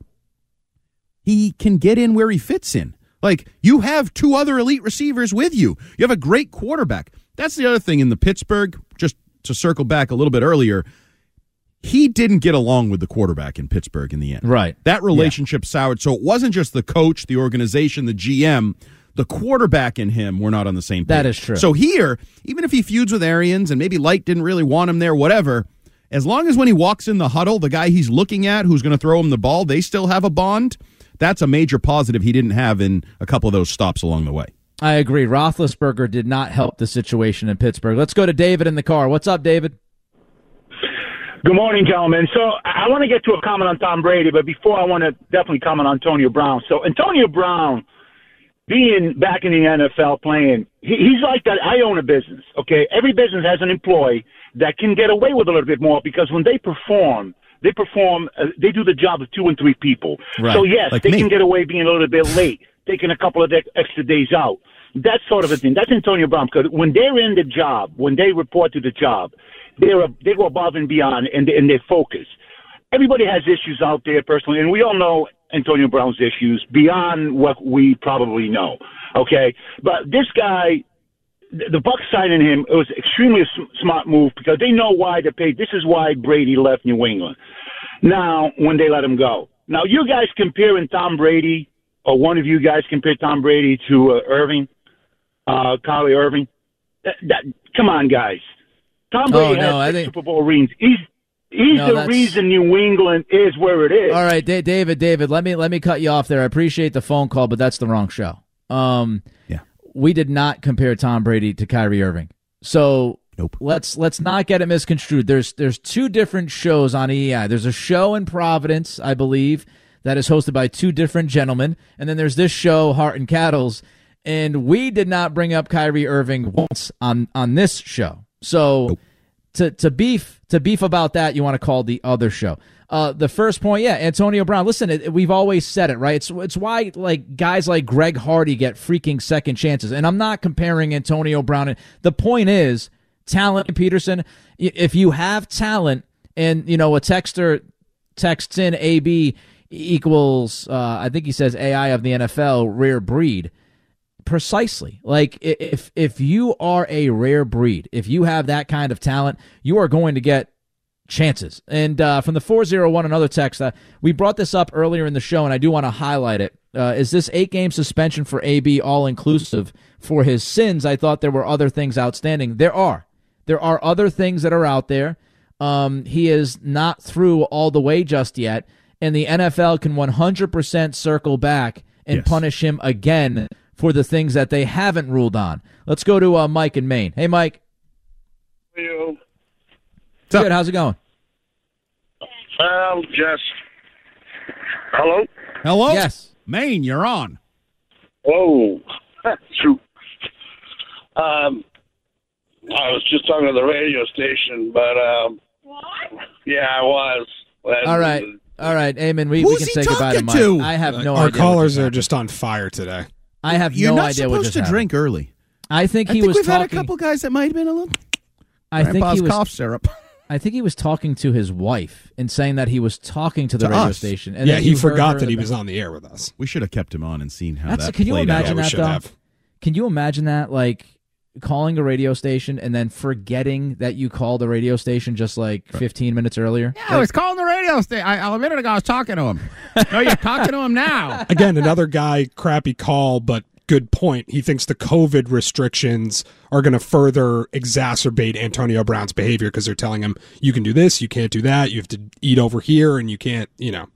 he can get in where he fits in. Like, you have two other elite receivers with you. You have a great quarterback. That's the other thing in the Pittsburgh, just to circle back a little bit earlier, he didn't get along with the quarterback in Pittsburgh in the end. Right. That relationship yeah. soured. So it wasn't just the coach, the organization, the G M. The quarterback and him were not on the same page. That is true. So here, even if he feuds with Arians and maybe Light didn't really want him there, whatever, as long as when he walks in the huddle, the guy he's looking at who's going to throw him the ball, they still have a bond, that's a major positive he didn't have in a couple of those stops along the way. I agree. Roethlisberger did not help the situation in Pittsburgh. Let's go to David in the car. What's up, David? Good morning, gentlemen. So I want to get to a comment on Tom Brady, but before I want to definitely comment on Antonio Brown. So Antonio Brown, being back in the N F L playing, he, he's like that. I own a business, okay? Every business has an employee that can get away with a little bit more because when they perform, they perform, uh, they do the job of two and three people. Right. So, yes, like they me. can get away being a little bit late, taking a couple of de- extra days out. That sort of a thing. That's Antonio Brown. Because when they're in the job, when they report to the job, they're a, they go above and beyond, and, and they focus. Everybody has issues out there personally, and we all know Antonio Brown's issues beyond what we probably know, okay? But this guy, the Bucs signing him, it was extremely a smart move because they know why they paid. This is why Brady left New England. Now, when they let him go. Now, you guys comparing Tom Brady, or one of you guys compare Tom Brady to uh, Irving, uh, Kyrie Irving. That, that, come on, guys. Tom Brady oh, no, has I six think... Super Bowl rings. He's He's no, the that's... reason New England is where it is. All right, D- David, David, let me let me cut you off there. I appreciate the phone call, but that's the wrong show. Um, yeah, we did not compare Tom Brady to Kyrie Irving. So nope. let's let's not get it misconstrued. There's there's two different shows on E E I. There's a show in Providence, I believe, that is hosted by two different gentlemen, and then there's this show, Heart and Cattles, and we did not bring up Kyrie Irving once on on this show. So. Nope. To to beef to beef about that, you want to call the other show. Uh, the first point, yeah, Antonio Brown. Listen, it, we've always said it, right? It's it's why like guys like Greg Hardy get freaking second chances. And I'm not comparing Antonio Brown. The point is talent. Peterson, if you have talent, and you know a texter texts in A B equals, uh, I think he says A I of the N F L, rare breed. Precisely. Like, if if you are a rare breed, if you have that kind of talent, you are going to get chances. And uh, from the four oh one, another text, uh, we brought this up earlier in the show, and I do want to highlight it. Uh, is this eight-game suspension for A B all-inclusive for his sins? I thought there were other things outstanding. There are. There are other things that are out there. Um, he is not through all the way just yet, and the N F L can one hundred percent circle back and yes. punish him again for the things that they haven't ruled on. Let's go to uh, Mike in Maine. Hey, Mike. How are you? What's Good. Up? How's it going? Um, just hello. Hello. Yes, Maine. You're on. Oh, shoot. Um, I was just talking to the radio station, but um, yeah, I was. All right. All right, Eamon, we, we can say goodbye to Mike. To? I have no Our idea. Our callers are just on fire today. I have You're no not idea what just supposed to happened. drink early. I think he I think was we've talking. had a couple guys that might have been a little. I think Grandpa's he was cough syrup. I think he was talking to his wife and saying that he was talking to the to radio us. station. And yeah, then he you forgot that he the was on the air with us. We should have kept him on and seen how That's, that Can you played imagine out. that, though? Have. Can you imagine that, like, calling a radio station and then forgetting that you called the radio station just, like, fifteen minutes earlier? Yeah, like, I was calling the radio station. I, a minute ago, I was talking to him. No, you're talking to him now. Again, another guy, crappy call, but good point. He thinks the COVID restrictions are going to further exacerbate Antonio Brown's behavior because they're telling him, you can do this, you can't do that, you have to eat over here, and you can't, you know.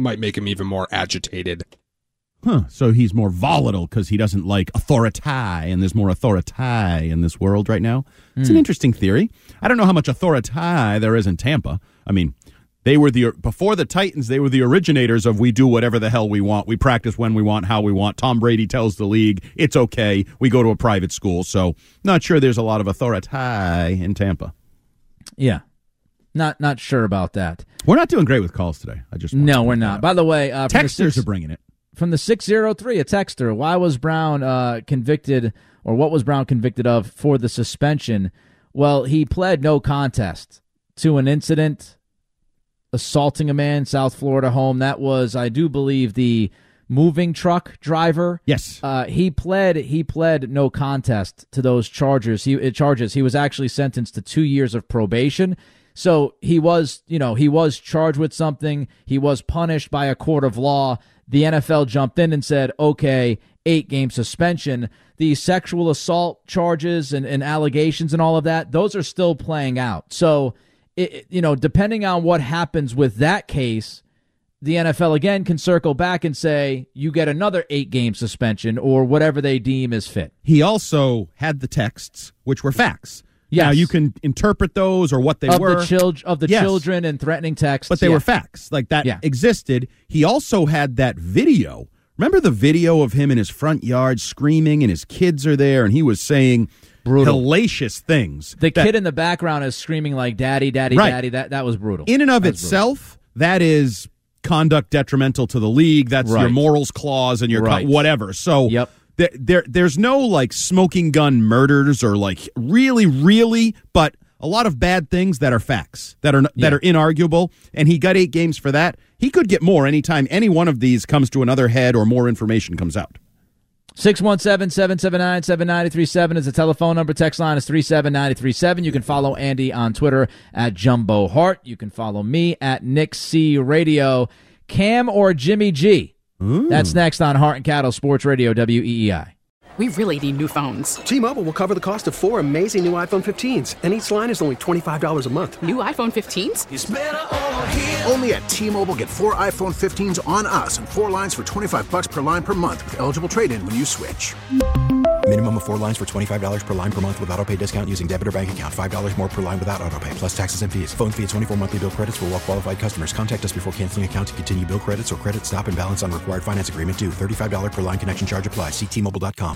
might make him even more agitated. Huh. So he's more volatile because he doesn't like authority, and there's more authority in this world right now. It's Mm. an interesting theory. I don't know how much authority there is in Tampa. I mean, they were the before the Titans, they were the originators of we do whatever the hell we want. We practice when we want, how we want. Tom Brady tells the league, it's okay. We go to a private school. So not sure there's a lot of authority in Tampa. Yeah. Not not sure about that. We're not doing great with calls today. I just No, we're not. By the way, uh, from the Texters six- are bringing it. From the six oh three, a texter, why was Brown uh, convicted, or what was Brown convicted of for the suspension? Well, he pled no contest to an incident assaulting a man, South Florida home. That was, I do believe, the moving truck driver. Yes. Uh, he pled he pled no contest to those charges. He uh, charges. He was actually sentenced to two years of probation. So he was, you know, he was charged with something. He was punished by a court of law. The N F L jumped in and said, okay, eight-game suspension. The sexual assault charges and, and allegations and all of that, those are still playing out. So, it, you know, depending on what happens with that case, the N F L, again, can circle back and say, you get another eight-game suspension or whatever they deem is fit. He also had the texts, which were facts. Yes. Now, you can interpret those or what they of were. The chil- of the Yes. children and threatening texts. But they yeah. were facts. Like, that Yeah. existed. He also had that video. Remember the video of him in his front yard screaming, and his kids are there, and he was saying Brutal. hellacious things. The that- kid in the background is screaming like, daddy, daddy, Right. daddy. That that was brutal. In and of That was itself, that is conduct detrimental to the league. That's your Right. morals clause and your co- Right. whatever. So Yep. there, there, there's no like smoking gun murders or like really, really, but a lot of bad things that are facts that are that Yeah. are inarguable. And he got eight games for that. He could get more anytime any one of these comes to another head or more information comes out. six one seven, seven seven nine, seven nine three seven is the telephone number. Text line is three seven nine three seven. You can follow Andy on Twitter at Jumbo Hart. You can follow me at Nick C Radio. Cam or Jimmy G? Ooh. That's next on Hart and Cattle Sports Radio, W E E I. We really need new phones. T-Mobile will cover the cost of four amazing new iPhone fifteens, and each line is only twenty-five dollars a month. New iPhone fifteens? It's better over here. Only at T-Mobile, get four iPhone fifteens on us and four lines for twenty-five bucks per line per month with eligible trade-in when you switch. Minimum of four lines for twenty-five dollars per line per month with autopay discount using debit or bank account. five dollars more per line without autopay, plus taxes and fees. Phone fee at twenty-four monthly bill credits for well-qualified customers. Contact us before canceling account to continue bill credits or credit stop and balance on required finance agreement due. thirty-five dollars per line connection charge applies. See T Mobile dot com.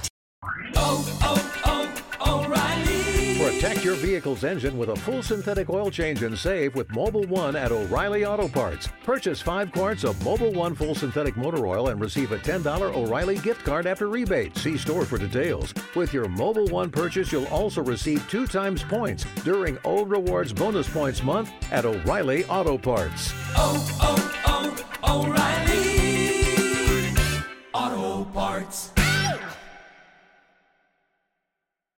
Protect your vehicle's engine with a full synthetic oil change and save with Mobil one at O'Reilly Auto Parts. Purchase five quarts of Mobil one full synthetic motor oil and receive a ten dollars O'Reilly gift card after rebate. See store for details. With your Mobil one purchase, you'll also receive two times points during O Rewards Bonus Points Month at O'Reilly Auto Parts. Oh, oh, oh, O'Reilly Auto Parts.